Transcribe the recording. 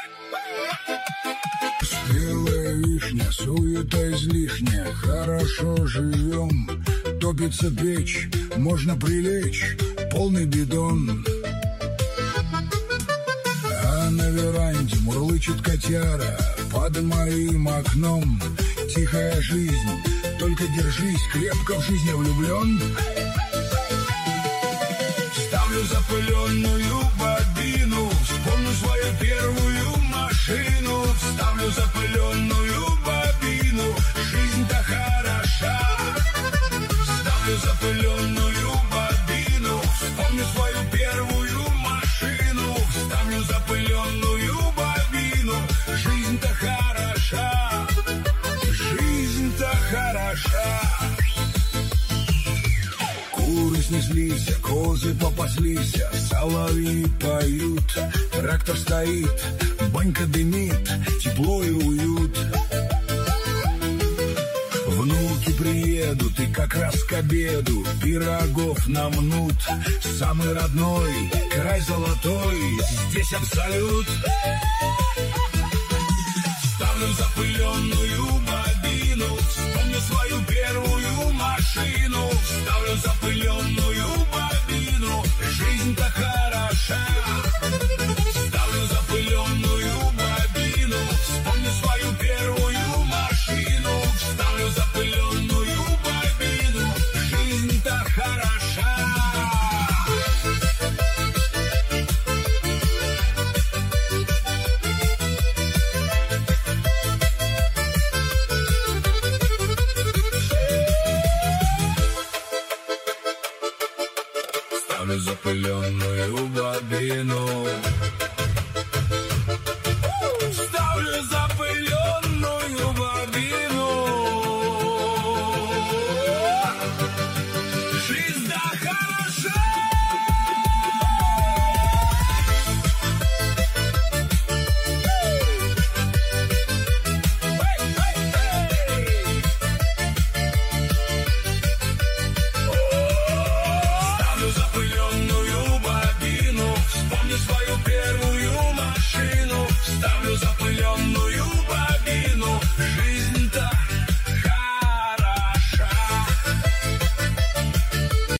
Спелая вишня, суета излишняя, хорошо живем. Топится печь, можно прилечь, полный бидон. А на веранде мурлычет котяра под моим окном. Тихая жизнь, только держись, крепко в жизнь я влюблен. Ставлю запыленную бобину, вспомню свою первую машину. Ставлю запыленную бобину, жизнь-то хороша. Ставлю запыленную бобину, вспомню свою первую машину. Ставлю запыленную бобину, жизнь-то хороша. Жизнь-то хороша. Куры снеслись, козы попаслись, соловьи поют. Трактор стоит, банька дымит, тепло и уют. Внуки приедут и как раз к обеду пирогов намнут. Самый родной, край золотой, здесь абсолют. Ставлю запыленную бобину, вспомню свою первую машину. Ставлю запыленную бобину, жизнь-то хороша. Ставлю запыленную бобину, вспомню свою первую машину. Ставлю запыленную бобину, жизнь-то хороша. Ставлю запыленную бобину,